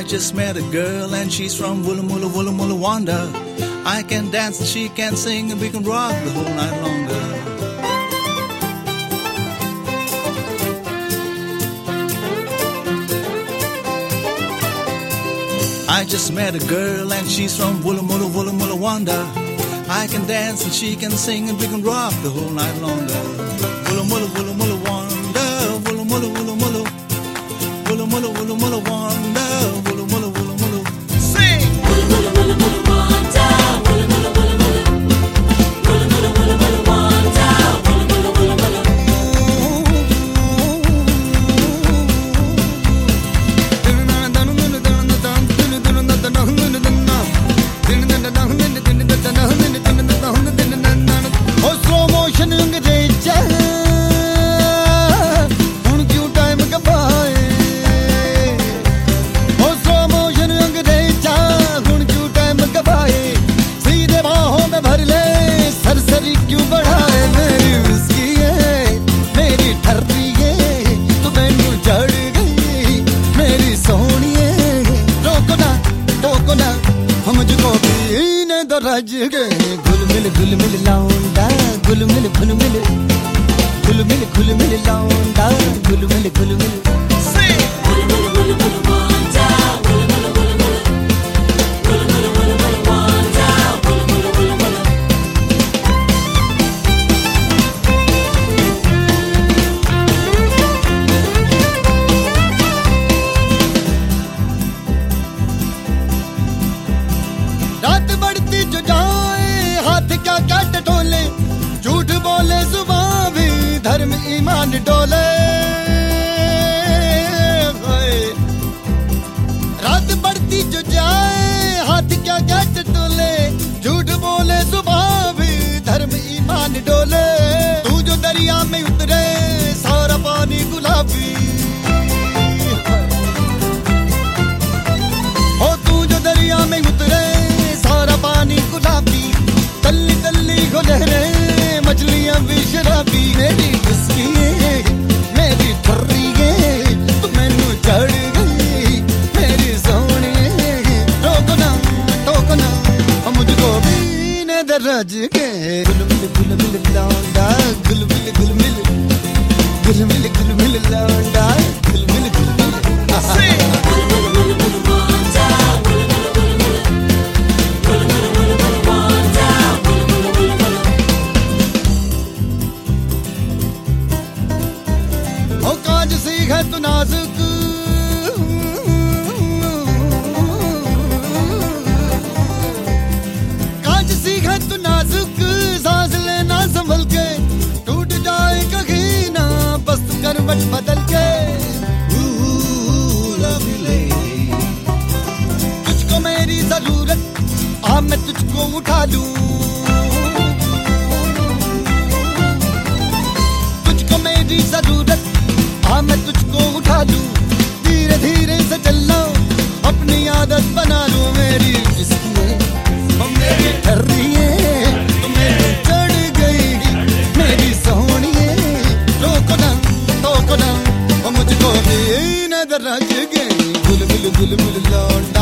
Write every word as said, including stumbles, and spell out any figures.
just met a girl and she's from Woola Moola Woola Moola Wanda. I can dance and she can sing and we can rock the whole night longer. I just met a girl and she's from Woola Moola Woola Moola Wanda. I can dance and she can sing and we can rock the whole night longer. Woola Moola Woola Moola Wanda, Woola Moola Woola Moola, Woola Moola Woola Moola Wanda, Woola Moola Woola Moola. Sing! Woola Moola Woola Moola Wanda, Woola Moola Woola Moola, Woola Moola Woola Moola Wanda, Woola Moola Woola Moola. Oh, slow motion अंग्रेजा हुण क्यों time गवाए oh, slow motion अंग्रेजा हुण क्यों time गवाए सीधे बाहों में भर ले सरसरी क्यों बढ़ाए मेरी विस्की है मेरी ठर्री है तू मैनू जड़ गई मेरी सोहणिए रोको ना टोको ना हम मुझको पीने दो रज गए घुल मिल घुल मिल लौंडा घुल मिल घुल मिल घुल मिल घुल मिल लौंडा घुल मिल घुल मिल घुल मिल घुल मिल वांडा घुल मिल घुल मिल घुल मिल घुल मिल वांडा घुल मिल घुल मिल रात बढ़ती जो जाए हाथ क्या क्या टटोले झूठ बोले जुबान भी धर्म ईमान डोले रात बढ़ती जो जाए हाथ क्या क्या टटोले झूठ बोले जुबान भी धर्म ईमान डोले तू जो दरिया में उतरे सारा पानी गुलाबी ओ तू जो दरिया में उतरे सारा पानी गुलाबी तल्ली तल्ली को लहरे मछलियां भी शराबी मेरी विस्की है मेरी ठर्री है तू मैनू चढ़ गई मेरी सोहणी रोको ना टोको ना मुझको पीने दे रज के गुल मिल गुल मिल लौंडा गुल मिल गुल मिल गुल मिल गुल मिल लौंडा गुल मिल गुल मिल गुल मिल गुल मिल वांडा गुल मिल गुल मिल गुल मिल गुल मिल वांडा गुल मिल गुल मिल ओ काज सी है तू नाजुक काज सी है तू नाजुक सांस लेना संभल के टूट जाए कहीं ना बस करवट बदल के तुझको मेरी जरूरत आ मैं तुझको उठा लूं तुझको मेरी जरूरत आ मैं तुझको उठा लूं धीरे धीरे से चलना अपनी आदत बना लूं मेरी किसकी है मेरी ठर्री है तू मेरे चढ़ गई मेरी सोहणी है रोको ना टोको ना मुझको भी न दरज गई गुल गुल गुल गुल लौंडा